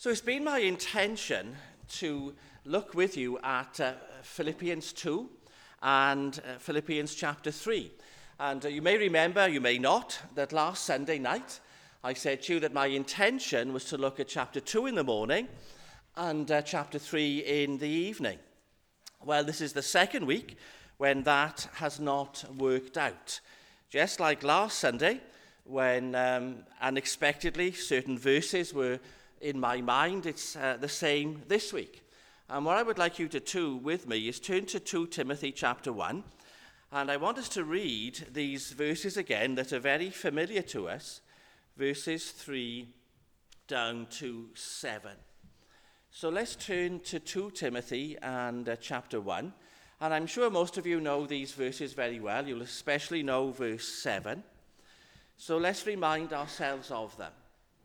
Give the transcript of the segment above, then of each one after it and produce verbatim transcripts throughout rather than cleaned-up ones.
So it's been my intention to look with you at uh, Philippians two and uh, Philippians chapter three. And uh, you may remember, you may not, that last Sunday night I said to you that my intention was to look at chapter two in the morning and uh, chapter three in the evening. Well, this is the second week when that has not worked out. Just like last Sunday, when um, unexpectedly certain verses were in my mind, it's uh, the same this week. And what I would like you to do with me is turn to Second Timothy chapter one, and I want us to read these verses again that are very familiar to us, verses three down to seven. So let's turn to Second Timothy and uh, chapter one, and I'm sure most of you know these verses very well. You'll especially know verse seven. So let's remind ourselves of them.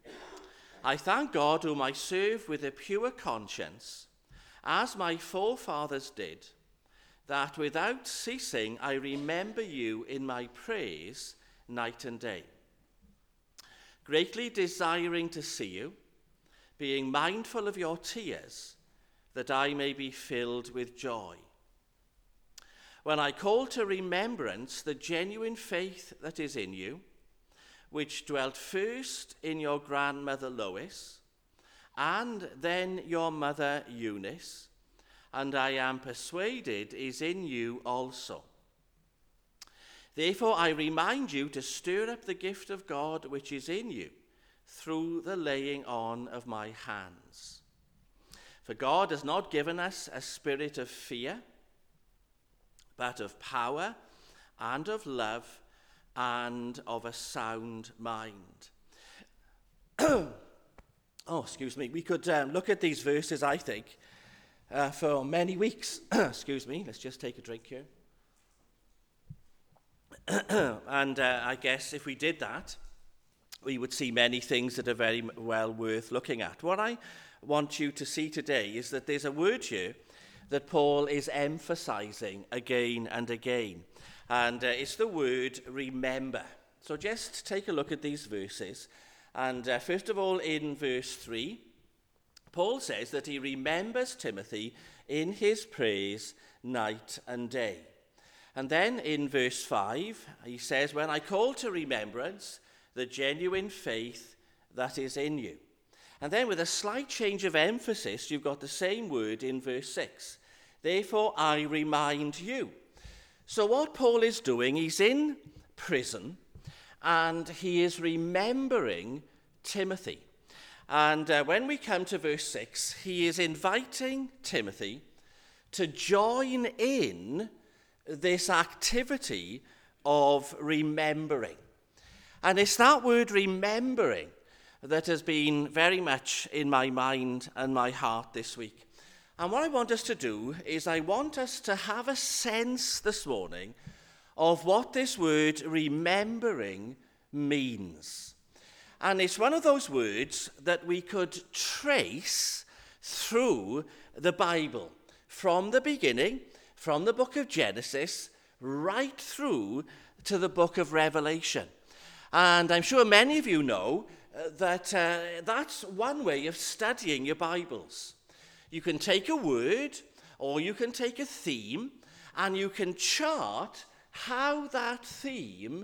I thank God whom I serve with a pure conscience, as my forefathers did, that without ceasing I remember you in my praise night and day, greatly desiring to see you, being mindful of your tears, that I may be filled with joy. When I call to remembrance the genuine faith that is in you, which dwelt first in your grandmother Lois, and then your mother Eunice, and I am persuaded is in you also. Therefore I remind you to stir up the gift of God which is in you, through the laying on of my hands. For God has not given us a spirit of fear, but of power and of love and of a sound mind. oh, excuse me. We could um, look at these verses, I think, uh, for many weeks. Excuse me. Let's just take a drink here. and uh, I guess if we did that, we would see many things that are very well worth looking at. What I want you to see today is that there's a word here that Paul is emphasizing again and again. And uh, it's the word remember. So just take a look at these verses. And uh, first of all, in verse three, Paul says that he remembers Timothy in his praise night and day. And then in verse five, he says, when I call to remembrance the genuine faith that is in you. And then with a slight change of emphasis, you've got the same word in verse six. Therefore I remind you. So what Paul is doing, he's in prison and he is remembering Timothy. And uh, when we come to verse six, he is inviting Timothy to join in this activity of remembering. And it's that word remembering that has been very much in my mind and my heart this week. And what I want us to do is I want us to have a sense this morning of what this word remembering means. And it's one of those words that we could trace through the Bible, from the beginning, from the book of Genesis, right through to the book of Revelation. And I'm sure many of you know uh, that uh, that's one way of studying your Bibles. You can take a word or you can take a theme and you can chart how that theme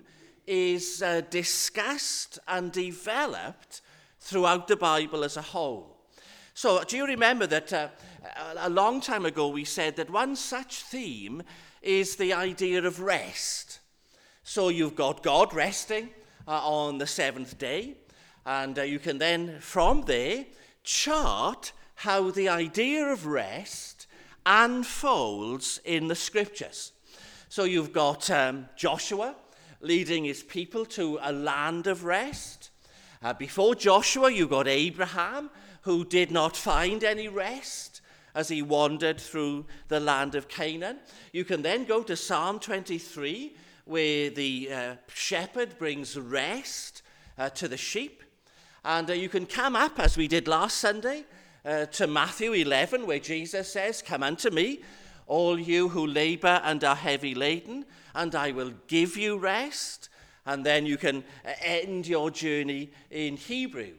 is uh, discussed and developed throughout the Bible as a whole. So do you remember that uh, a long time ago we said that one such theme is the idea of rest. So you've got God resting uh, on the seventh day, and uh, you can then from there chart how the idea of rest unfolds in the scriptures. So you've got um, Joshua leading his people to a land of rest. Uh, before Joshua, you've got Abraham, who did not find any rest as he wandered through the land of Canaan. You can then go to Psalm twenty-three, where the uh, shepherd brings rest uh, to the sheep. And uh, you can come up, as we did last Sunday, Uh, to Matthew eleven, where Jesus says, come unto me, all you who labor and are heavy laden, and I will give you rest. And then you can end your journey in Hebrews,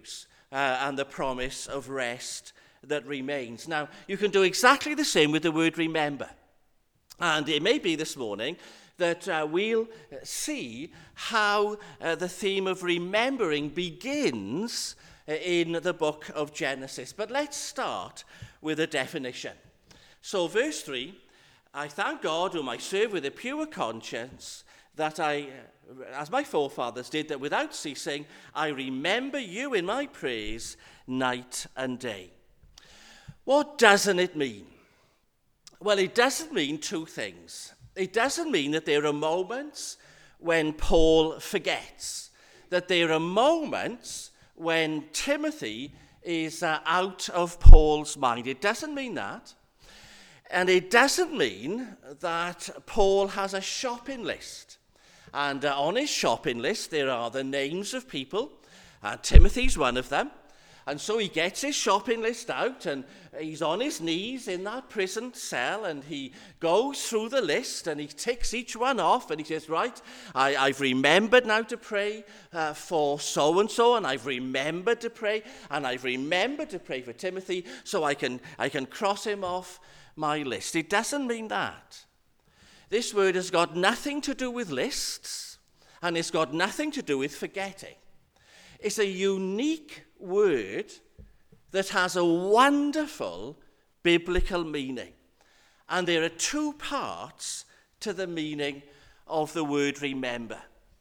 uh, and the promise of rest that remains. Now, you can do exactly the same with the word remember. And it may be this morning that uh, we'll see how uh, the theme of remembering begins in the book of Genesis. But let's start with a definition. So verse three, I thank God whom I serve with a pure conscience, that I, as my forefathers did, that without ceasing I remember you in my praise night and day. What doesn't it mean? Well, it doesn't mean two things. It doesn't mean that there are moments when Paul forgets, that there are moments when Timothy is uh, out of Paul's mind. It doesn't mean that. And it doesn't mean that Paul has a shopping list. And uh, on his shopping list, there are the names of people. Uh, Timothy's one of them. And so he gets his shopping list out, and he's on his knees in that prison cell, and he goes through the list, and he ticks each one off, and he says, right, I, I've remembered now to pray uh, for so-and-so, and I've remembered to pray, and I've remembered to pray for Timothy, so I can, I can cross him off my list. It doesn't mean that. This word has got nothing to do with lists, and it's got nothing to do with forgetting. It's a unique word that has a wonderful biblical meaning. And there are two parts to the meaning of the word remember.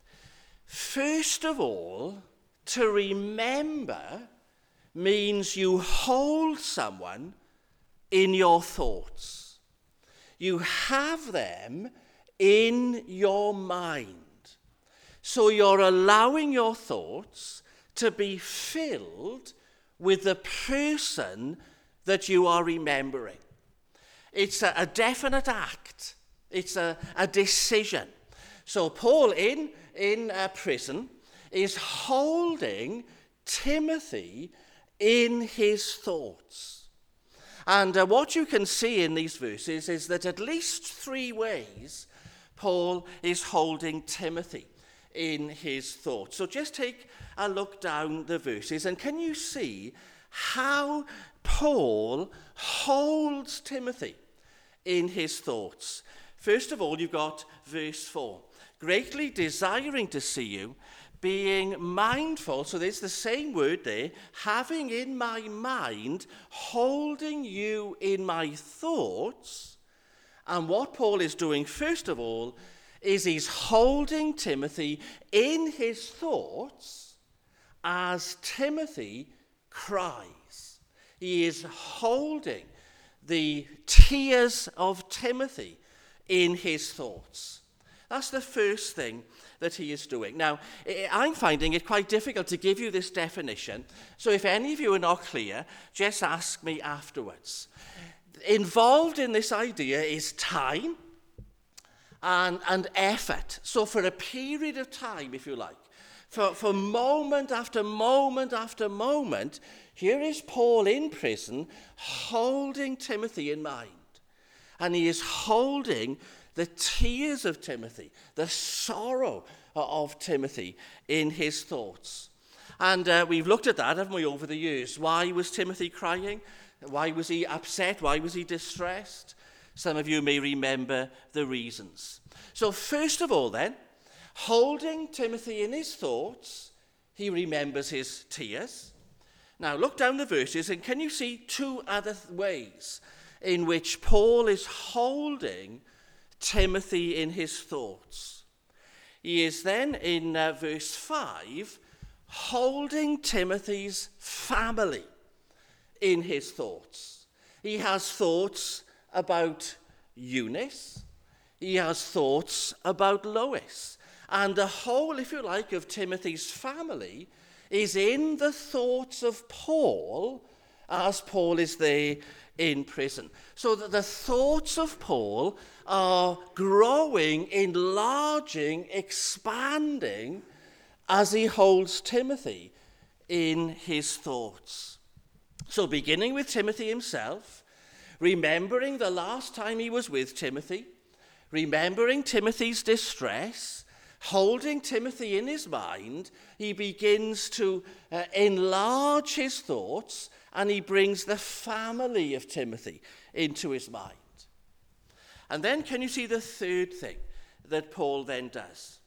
First of all, to remember means you hold someone in your thoughts. You have them in your mind. So you're allowing your thoughts to be filled with the person that you are remembering. It's a, a definite act. It's a, a decision. So Paul in, in a prison is holding Timothy in his thoughts. And uh, what you can see in these verses is that at least three ways Paul is holding Timothy in his thoughts. So just take a look down the verses, and can you see how Paul holds Timothy in his thoughts? First of all, you've got verse four. Greatly desiring to see you, being mindful, so there's the same word there, having in my mind, holding you in my thoughts. And what Paul is doing, first of all, is he's holding Timothy in his thoughts as Timothy cries. He is holding the tears of Timothy in his thoughts. That's the first thing that he is doing. Now, I'm finding it quite difficult to give you this definition, so if any of you are not clear, just ask me afterwards. Involved in this idea is time and, and effort. So for a period of time, if you like, for, for moment after moment after moment, here is Paul in prison holding Timothy in mind. And he is holding the tears of Timothy, the sorrow of Timothy in his thoughts. And uh, we've looked at that, haven't we, over the years. Why was Timothy crying? Why was he upset? Why was he distressed? Some of you may remember the reasons. So first of all then, holding Timothy in his thoughts, he remembers his tears. Now look down the verses, and can you see two other th- ways in which Paul is holding Timothy in his thoughts? He is then in uh, verse five, holding Timothy's family in his thoughts. He has thoughts about Eunice. He has thoughts about Lois. And the whole, if you like, of Timothy's family is in the thoughts of Paul as Paul is there in prison. So that the thoughts of Paul are growing, enlarging, expanding as he holds Timothy in his thoughts. So beginning with Timothy himself, remembering the last time he was with Timothy, remembering Timothy's distress, Holding Timothy in his mind, he begins to uh, enlarge his thoughts, and he brings the family of Timothy into his mind. And then can you see the third thing that Paul then does?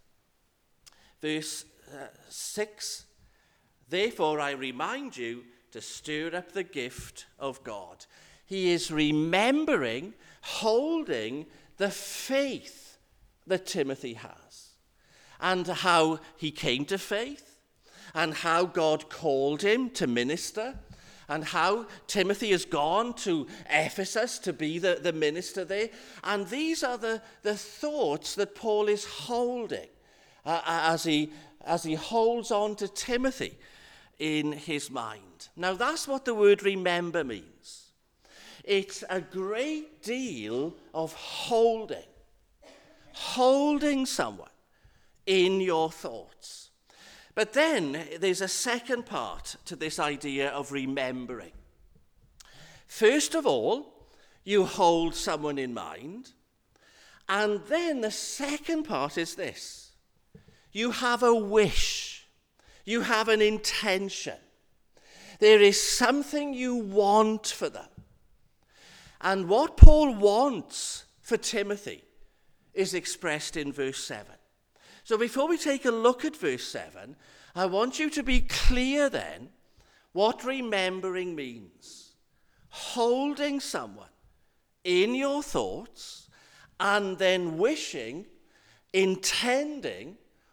Verse uh, six, therefore I remind you to stir up the gift of God. He is remembering, holding the faith that Timothy has, and how he came to faith, and how God called him to minister, and how Timothy has gone to Ephesus to be the, the minister there. And these are the, the thoughts that Paul is holding uh, as he, as he holds on to Timothy in his mind. Now, that's what the word remember means. It's a great deal of holding, holding someone in your thoughts. But then there's a second part to this idea of remembering. First of all, you hold someone in mind. And then the second part is this. You have a wish. You have an intention. There is something you want for them. And what Paul wants for Timothy is expressed in verse seven. So before we take a look at verse seven, I want you to be clear then what remembering means. Holding someone in your thoughts and then wishing, intending,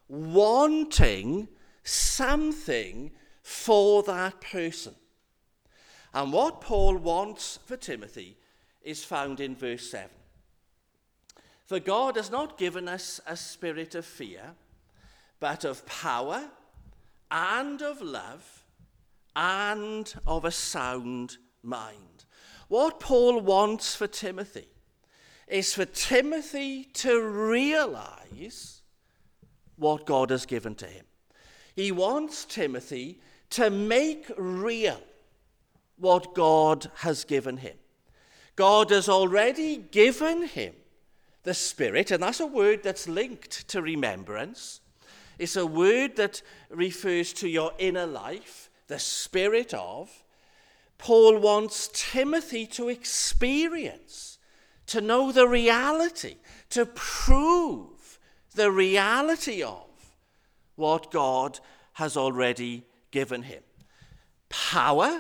wanting something for that person. And what Paul wants for Timothy is found in verse seven. For God has not given us a spirit of fear, but of power and of love and of a sound mind. What Paul wants for Timothy is for Timothy to realize what God has given to him. He wants Timothy to make real what God has given him. God has already given him the Spirit, and that's a word that's linked to remembrance. It's a word that refers to your inner life, the spirit of. Paul wants Timothy to experience, to know the reality, to prove the reality of what God has already given him. Power,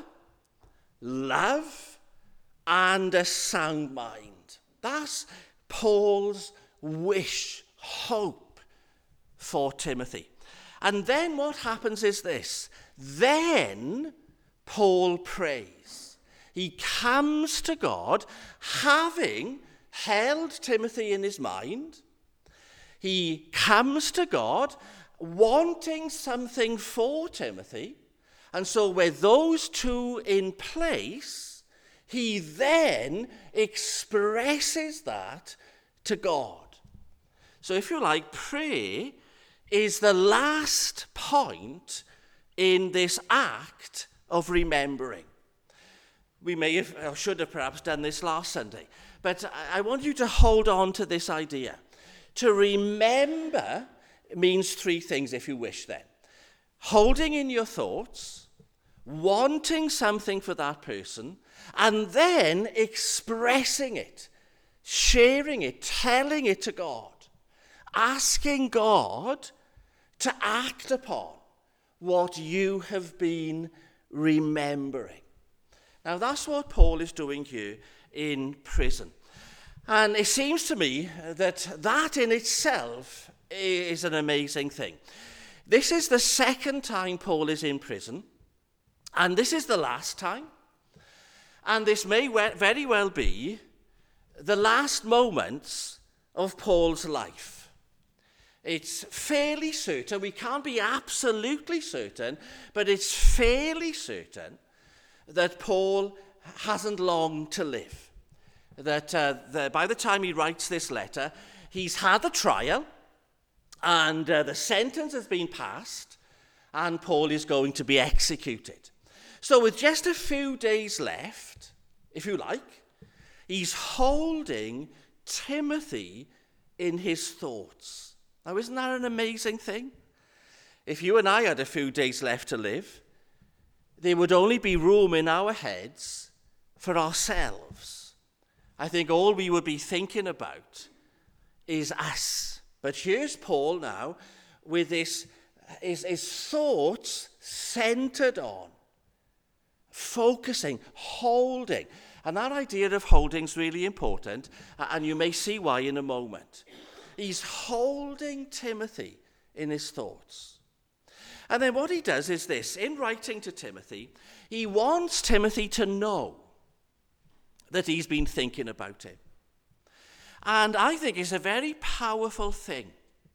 love, and a sound mind. That's Paul's wish, hope for Timothy. And then what happens is this. Then Paul prays. He comes to God, having held Timothy in his mind. He comes to God, wanting something for Timothy. And so with those two in place, he then expresses that to God. So if you like, prayer is the last point in this act of remembering. We may have, or should have perhaps done this last Sunday, but I want you to hold on to this idea. To remember means three things, if you wish then. Holding in your thoughts, wanting something for that person, and then expressing it, sharing it, telling it to God, asking God to act upon what you have been remembering. Now that's what Paul is doing here in prison. And it seems to me that that in itself is an amazing thing. This is the second time Paul is in prison, and this is the last time. And this may very well be the last moments of Paul's life. It's fairly certain, we can't be absolutely certain, but it's fairly certain that Paul hasn't long to live. That uh, the, by the time he writes this letter, he's had the trial, and uh, the sentence has been passed, and Paul is going to be executed. So with just a few days left, if you like, he's holding Timothy in his thoughts. Now, isn't that an amazing thing? If you and I had a few days left to live, there would only be room in our heads for ourselves. I think all we would be thinking about is us. But here's Paul now with his, his, his thoughts centered on, focusing, holding. And that idea of holding is really important, and you may see why in a moment. He's holding Timothy in his thoughts. And then what he does is this. In writing to Timothy, he wants Timothy to know that he's been thinking about him. And I think it's a very powerful thing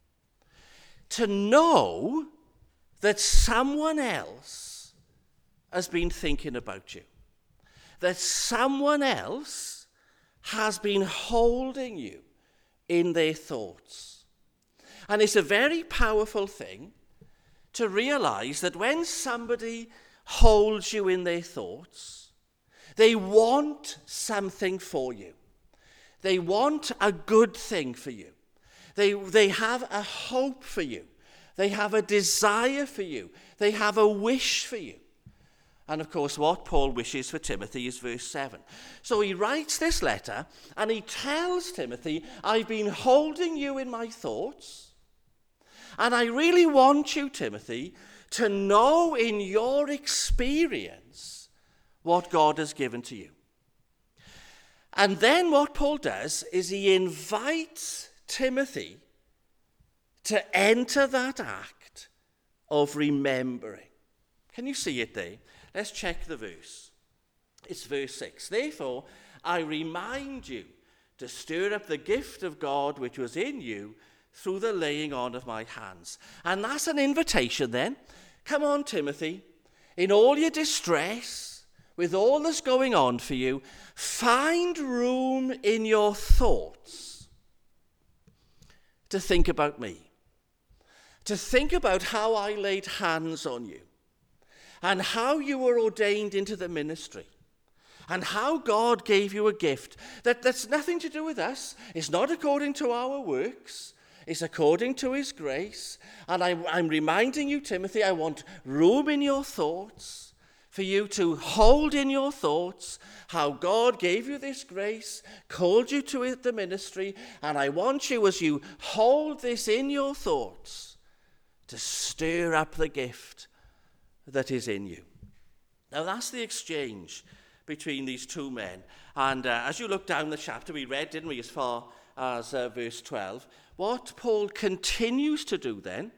to know that someone else has been thinking about you. That someone else has been holding you in their thoughts. And it's a very powerful thing to realize that when somebody holds you in their thoughts, they want something for you. They want a good thing for you. They, they have a hope for you. They have a desire for you. They have a wish for you. And of course, what Paul wishes for Timothy is verse seven. So he writes this letter and he tells Timothy, I've been holding you in my thoughts. And I really want you, Timothy, to know in your experience what God has given to you. And then what Paul does is he invites Timothy to enter that act of remembering. Can you see it there? Let's check the verse. It's verse six. Therefore, I remind you to stir up the gift of God which was in you through the laying on of my hands. And that's an invitation then. Come on, Timothy. In all your distress, with all that's going on for you, find room in your thoughts to think about me. To think about how I laid hands on you. And how you were ordained into the ministry. And how God gave you a gift. That, that's nothing to do with us. It's not according to our works. It's according to his grace. And I, I'm reminding you, Timothy, I want room in your thoughts for you to hold in your thoughts how God gave you this grace, called you to the ministry, and I want you, as you hold this in your thoughts, to stir up the gift that is in you. Now that's the exchange between these two men. And uh, as you look down the chapter, we read, didn't we, as far as uh, verse twelve, what Paul continues to do then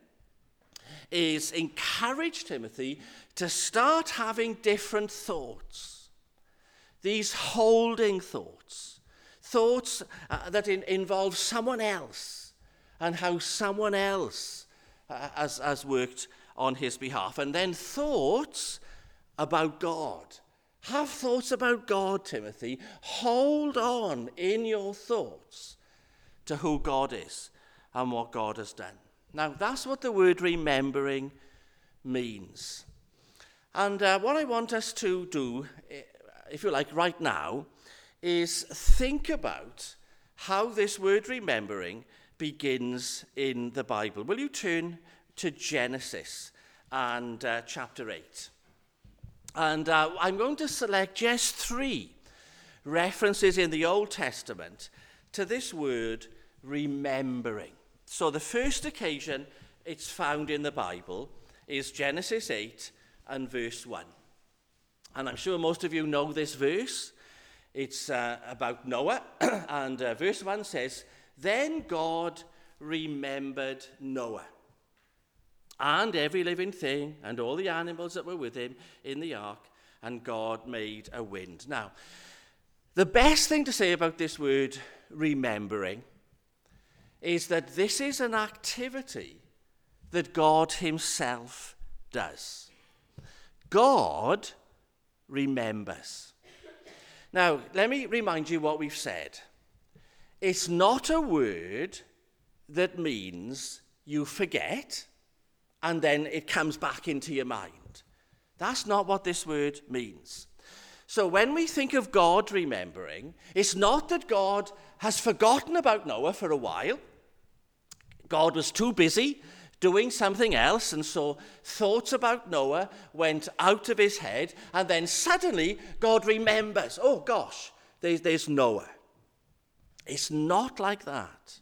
is encourage Timothy to start having different thoughts. These holding thoughts. Thoughts uh, that in, involve someone else and how someone else uh, has, has worked on his behalf. And then thoughts about God. Have thoughts about God, Timothy. Hold on in your thoughts to who God is and what God has done. Now, that's what the word remembering means. And uh, what I want us to do, if you like, right now, is think about how this word remembering begins in the Bible. Will you turn to Genesis and uh, chapter eight? And uh, I'm going to select just three references in the Old Testament to this word remembering. So the first occasion it's found in the Bible is Genesis eight and verse one. And I'm sure most of you know this verse. It's uh, about Noah, and uh, verse one says, Then God remembered Noah, and every living thing, and all the animals that were with him in the ark, and God made a wind. Now, the best thing to say about this word remembering is that this is an activity that God himself does. God remembers. Now, let me remind you what we've said. It's not a word that means you forget and then it comes back into your mind. That's not what this word means. So when we think of God remembering, it's not that God has forgotten about Noah for a while. God was too busy doing something else, and so thoughts about Noah went out of his head, and then suddenly God remembers, oh gosh, there's, there's Noah. It's not like that.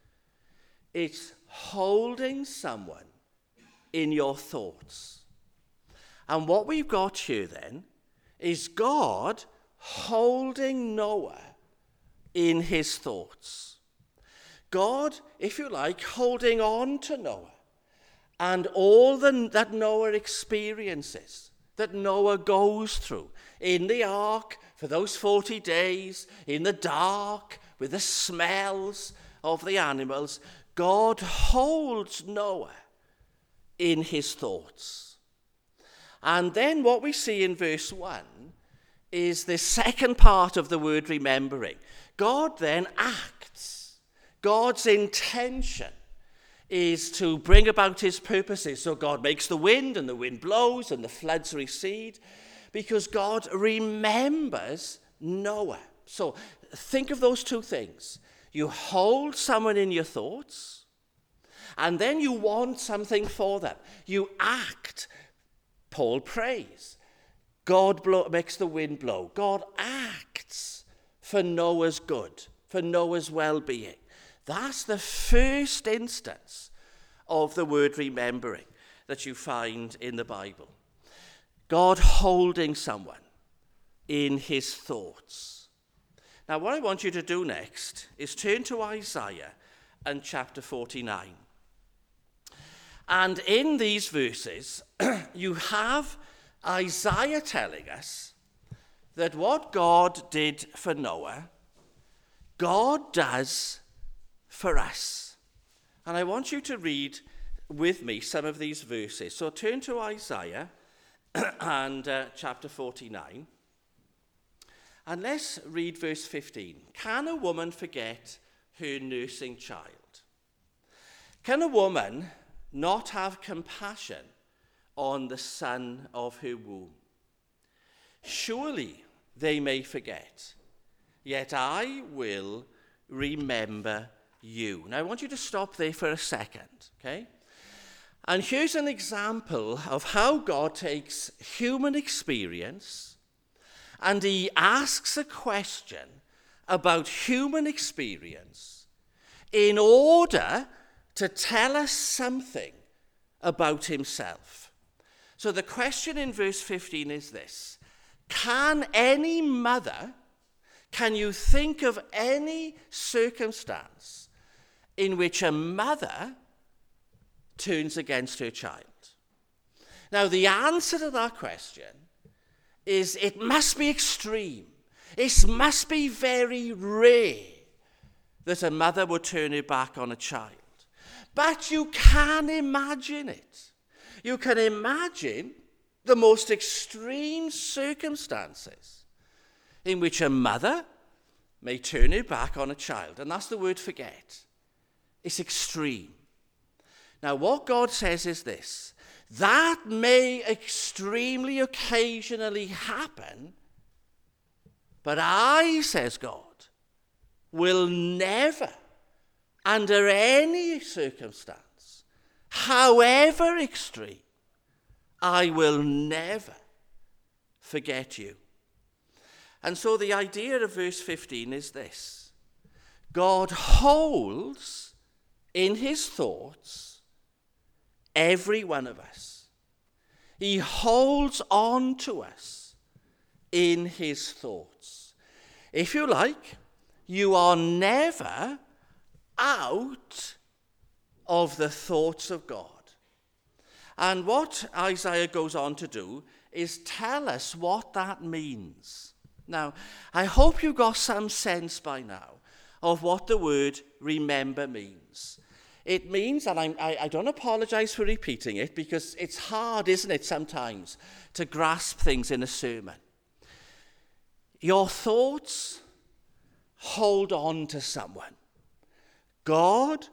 It's holding someone in your thoughts. And what we've got here then is God holding Noah in his thoughts. God, if you like, holding on to Noah and all the, that Noah experiences, that Noah goes through in the ark for those forty days, in the dark, with the smells of the animals. God holds Noah in his thoughts. And then what we see in verse one is the second part of the word remembering. God then acts. God's intention is to bring about his purposes. So God makes the wind, and the wind blows, and the floods recede, because God remembers Noah. So think of those two things. You hold someone in your thoughts, and then you want something for them. You act. Paul prays. God blow, makes the wind blow. God acts for Noah's good, for Noah's well-being. That's the first instance of the word remembering that you find in the Bible. God holding someone in his thoughts. Now, what I want you to do next is turn to Isaiah and chapter forty-nine. And in these verses, you have Isaiah telling us that what God did for Noah, God does for us. And I want you to read with me some of these verses. So turn to Isaiah and uh, chapter forty-nine. And let's read verse fifteen. Can a woman forget her nursing child? Can a woman not have compassion on the son of her womb? Surely they may forget, yet I will remember you. Now I want you to stop there for a second, okay? And here's an example of how God takes human experience and he asks a question about human experience in order to tell us something about himself. So the question in verse fifteen is this: can any mother, can you think of any circumstance in which a mother turns against her child? Now, the answer to that question is it must be extreme. It must be very rare that a mother would turn her back on a child. But you can imagine it. You can imagine the most extreme circumstances in which a mother may turn her back on a child. And that's the word forget. It's extreme. Now, what God says is this: that may extremely occasionally happen, but I, says God, will never, under any circumstance, however extreme, I will never forget you. And so the idea of verse fifteen is this: God holds in his thoughts every one of us. He holds on to us in his thoughts. If you like, you are never out of the thoughts of God. And what Isaiah goes on to do is tell us what that means. Now, I hope you got some sense by now of what the word remember means. It means, and I'm, I, I don't apologize for repeating it, because it's hard, isn't it, sometimes, to grasp things in a sermon. Your thoughts hold on to someone. God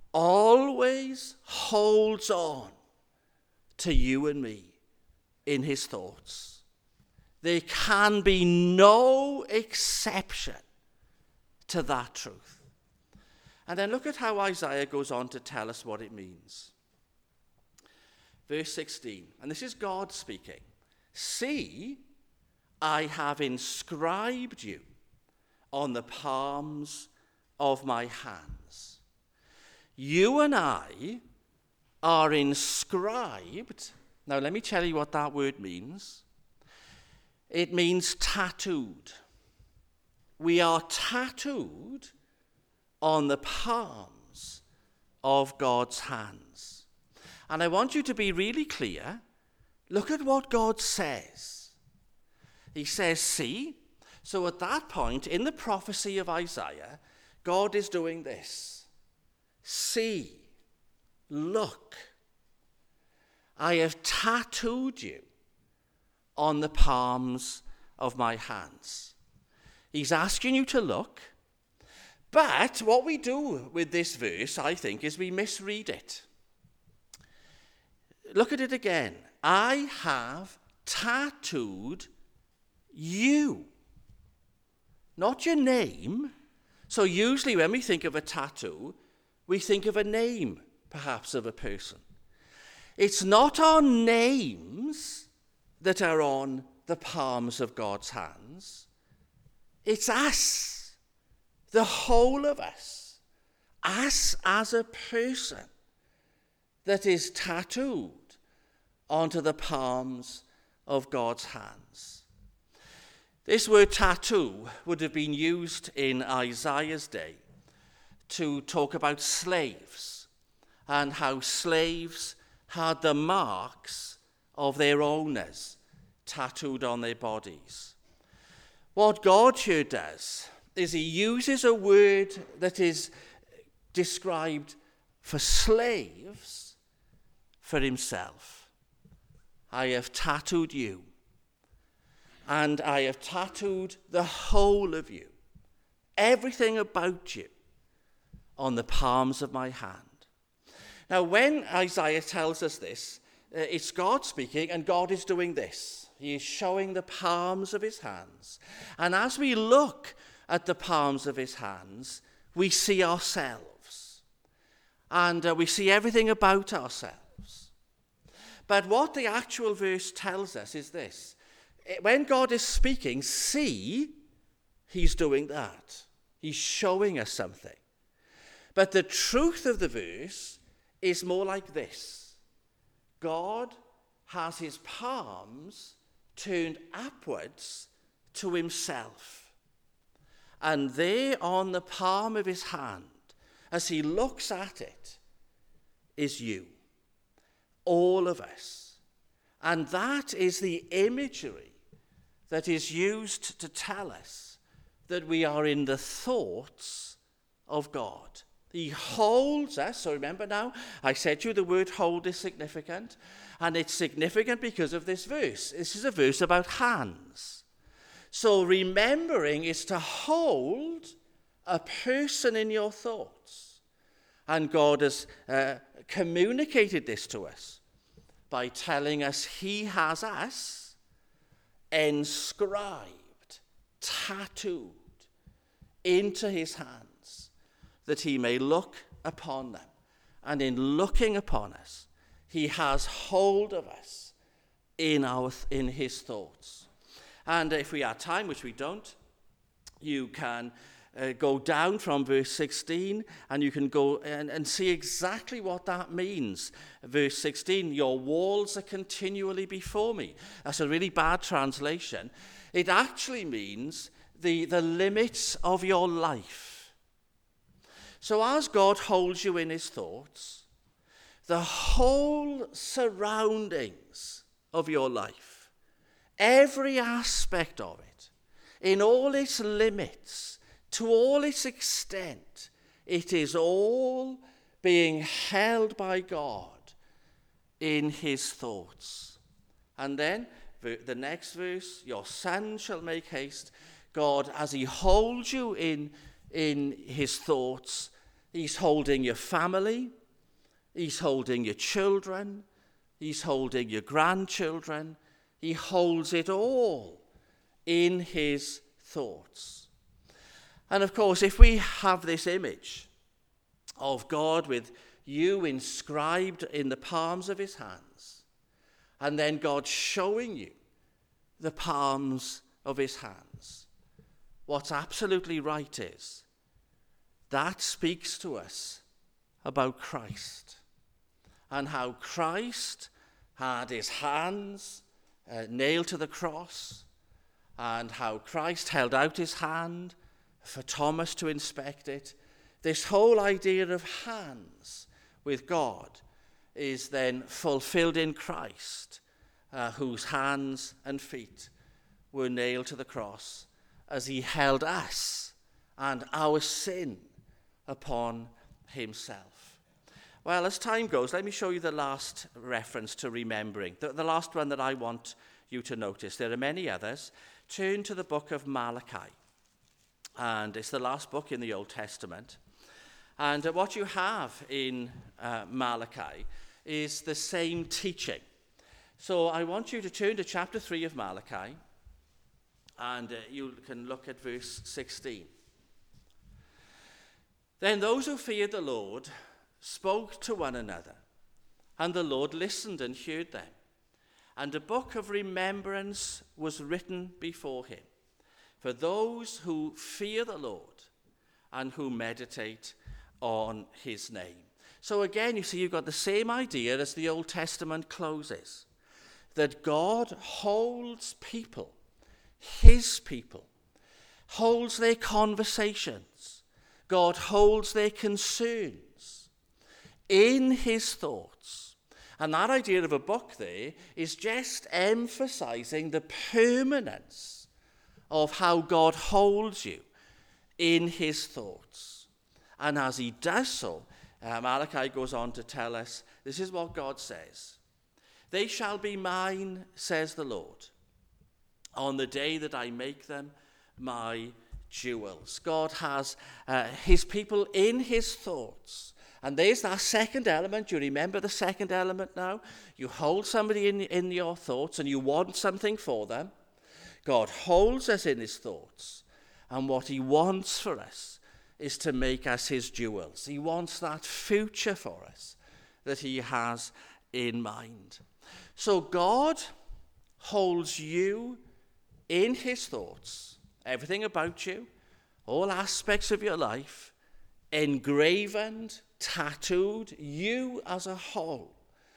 always holds on to you and me in his thoughts. There can be no exception to that truth. And then look at how Isaiah goes on to tell us what it means. Verse sixteen, and this is God speaking. See, I have inscribed you on the palms of my hands. You and I are inscribed. Now let me tell you what that word means. It means tattooed. We are tattooed on the palms of God's hands. And I want you to be really clear. Look at what God says. He says, see. So at that point, in the prophecy of Isaiah, God is doing this. See, look, I have tattooed you on the palms of my hands. He's asking you to look. But what we do with this verse, I think, is we misread it. Look at it again. I have tattooed you. Not your name. So usually when we think of a tattoo, we think of a name, perhaps, of a person. It's not our names that are on the palms of God's hands. It's us, the whole of us, us as a person that is tattooed onto the palms of God's hands. This word tattoo would have been used in Isaiah's day to talk about slaves and how slaves had the marks of their owners tattooed on their bodies. What God here does is he uses a word that is described for slaves for himself. I have tattooed you. And I have tattooed the whole of you, everything about you, on the palms of my hand. Now, when Isaiah tells us this, uh, it's God speaking, and God is doing this. He is showing the palms of his hands. And as we look at the palms of his hands, we see ourselves. And uh, we see everything about ourselves. But what the actual verse tells us is this. When God is speaking, see, he's doing that. He's showing us something. But the truth of the verse is more like this. God has his palms turned upwards to himself. And there on the palm of his hand, as he looks at it, is you. All of us. And that is the imagery that is used to tell us that we are in the thoughts of God. He holds us. So remember now, I said to you the word hold is significant. And it's significant because of this verse. This is a verse about hands. So remembering is to hold a person in your thoughts. And God has uh, communicated this to us by telling us he has us inscribed, tattooed into his hands, that he may look upon them. And in looking upon us, he has hold of us in our in his thoughts. And if we have time, which we don't, you can uh, go down from verse sixteen, and you can go and, and see exactly what that means. Verse sixteen, your walls are continually before me. That's a really bad translation. It actually means the, the limits of your life. So as God holds you in his thoughts, the whole surroundings of your life, every aspect of it, in all its limits, to all its extent, it is all being held by God in his thoughts. And then the next verse, your son shall make haste. God, as he holds you in, in his thoughts, he's holding your family, he's holding your children, he's holding your grandchildren. He holds it all in his thoughts. And of course, if we have this image of God with you inscribed in the palms of his hands, and then God showing you the palms of his hands. What's absolutely right is that speaks to us about Christ and how Christ had his hands uh, nailed to the cross, and how Christ held out his hand for Thomas to inspect it. This whole idea of hands with God is then fulfilled in Christ, uh, whose hands and feet were nailed to the cross as he held us and our sin upon himself. Well, as time goes, let me show you the last reference to remembering, the, the last one that I want you to notice. There are many others. Turn to the book of Malachi, and it's the last book in the Old Testament. And uh, what you have in uh, Malachi is the same teaching. So I want you to turn to chapter three of Malachi, and uh, you can look at verse sixteen. Then those who feared the Lord spoke to one another, and the Lord listened and heard them. And a book of remembrance was written before him for those who fear the Lord and who meditate on his name. So again, you see, you've got the same idea as the Old Testament closes, that God holds people, his people, holds their conversations. God holds their concerns in his thoughts. And that idea of a book there is just emphasizing the permanence of how God holds you in his thoughts. And as he does so, uh, Malachi goes on to tell us, this is what God says. They shall be mine, says the Lord, on the day that I make them my jewels. God has uh, his people in his thoughts. And there's that second element. You remember the second element now? You hold somebody in, in your thoughts and you want something for them. God holds us in his thoughts. And what he wants for us is to make us his jewels. He wants that future for us that he has in mind. So God holds you in his thoughts, everything about you, all aspects of your life, engraven, tattooed, you as a whole,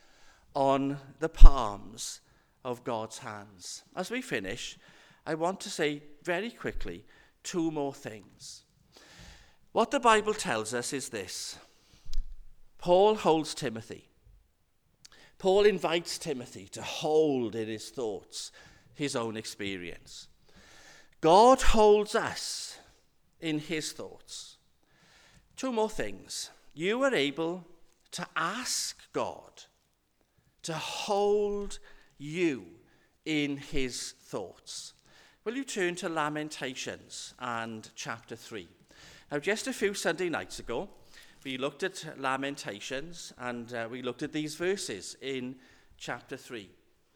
on the palms of God's hands. As we finish, I want to say very quickly two more things. What the Bible tells us is this. Paul holds Timothy. Paul invites Timothy to hold in his thoughts his own experience. God holds us in his thoughts. Two more things. You are able to ask God to hold you in his thoughts. Will you turn to Lamentations and chapter three? Now, just a few Sunday nights ago, we looked at Lamentations and uh, we looked at these verses in chapter three.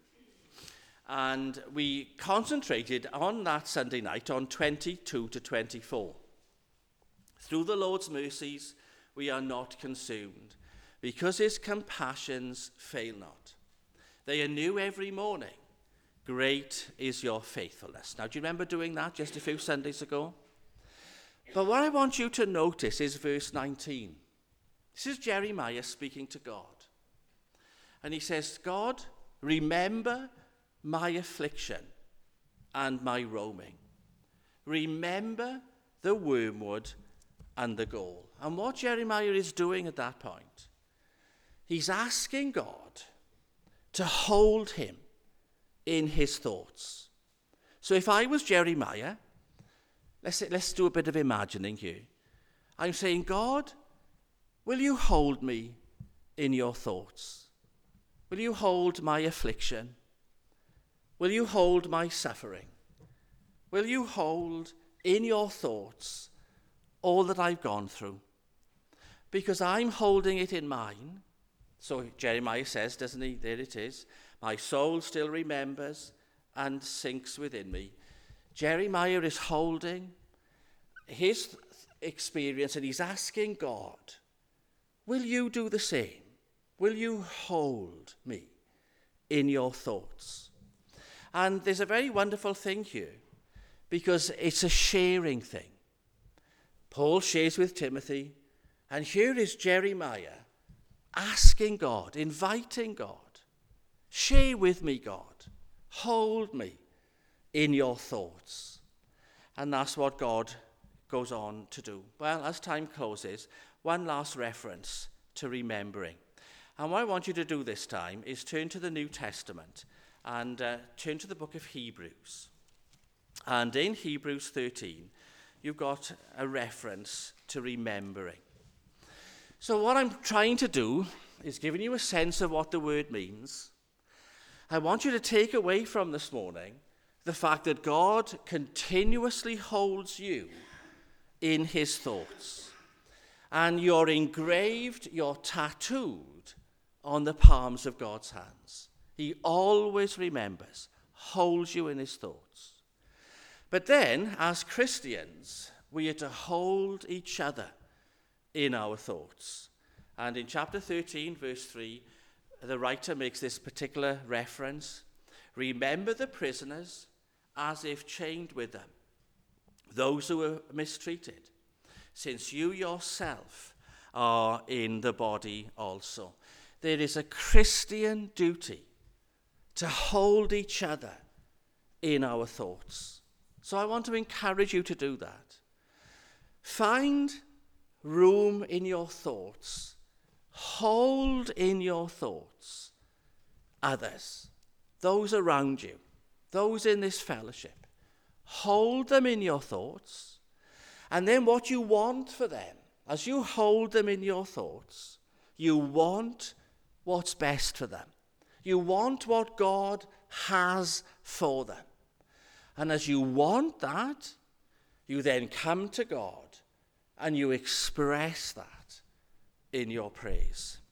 And we concentrated on that Sunday night on twenty-two to twenty-four. Through the Lord's mercies, we are not consumed, because his compassions fail not. They are new every morning. Great is your faithfulness. Now, do you remember doing that just a few Sundays ago? But what I want you to notice is verse nineteen. This is Jeremiah speaking to God. And he says, God, remember my affliction and my roaming. Remember the wormwood and the gall. And what Jeremiah is doing at that point, he's asking God to hold him in his thoughts. So if I was Jeremiah, let's, let's do a bit of imagining here. I'm saying, God, will you hold me in your thoughts? Will you hold my affliction? Will you hold my suffering? Will you hold in your thoughts all that I've gone through? Because I'm holding it in mine. So Jeremiah says, doesn't he? There it is. My soul still remembers and sinks within me. Jeremiah is holding his experience and he's asking God will you do the same? Will you hold me in your thoughts? And there's a very wonderful thing here, because it's a sharing thing. Paul shares with Timothy, and here is Jeremiah asking God, inviting God, share with me, God, hold me in your thoughts. And that's what God goes on to do. Well, as time closes, one last reference to remembering. And what I want you to do this time is turn to the New Testament and uh, turn to the book of Hebrews. And in Hebrews thirteen, you've got a reference to remembering. So what I'm trying to do is giving you a sense of what the word means. I want you to take away from this morning the fact that God continuously holds you in his thoughts. And you're engraved, you're tattooed on the palms of God's hands. He always remembers, holds you in his thoughts. But then, as Christians, we are to hold each other in our thoughts. And in chapter thirteen, verse three, the writer makes this particular reference. Remember the prisoners as if chained with them, those who were mistreated, since you yourself are in the body also. There is a Christian duty to hold each other in our thoughts. So I want to encourage you to do that. Find room in your thoughts. Hold in your thoughts others, those around you, those in this fellowship. Hold them in your thoughts. And then what you want for them, as you hold them in your thoughts, you want what's best for them. You want what God has for them. And as you want that, you then come to God and you express that in your praise.